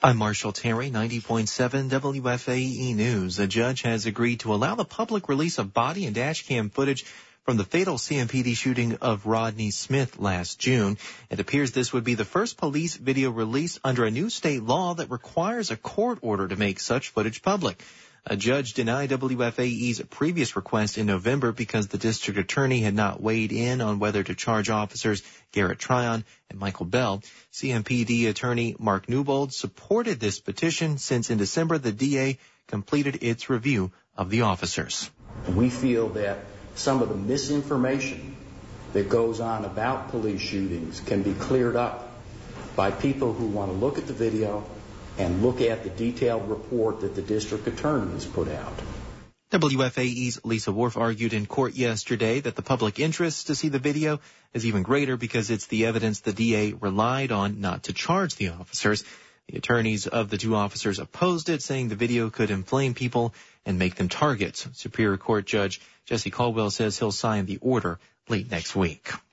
I'm Marshall Terry, 90.7 WFAE News. A judge has agreed to allow the public release of body and dash cam footage from the fatal CMPD shooting of Rodney Smith last June. It appears this would be the first police video release under a new state law that requires a court order to make such footage public. A judge denied WFAE's previous request in November because the district attorney had not weighed in on whether to charge officers Garrett Tryon and Michael Bell. CMPD attorney Mark Newbold supported this petition since in December the DA completed its review of the officers. We feel that some of the misinformation that goes on about police shootings can be cleared up by people who want to look at the video and look at the detailed report that the district attorney has put out. WFAE's Lisa Worf argued in court yesterday that the public interest to see the video is even greater because it's the evidence the DA relied on not to charge the officers. The attorneys of the two officers opposed it, saying the video could inflame people and make them targets. Superior Court Judge Jesse Caldwell says he'll sign the order late next week.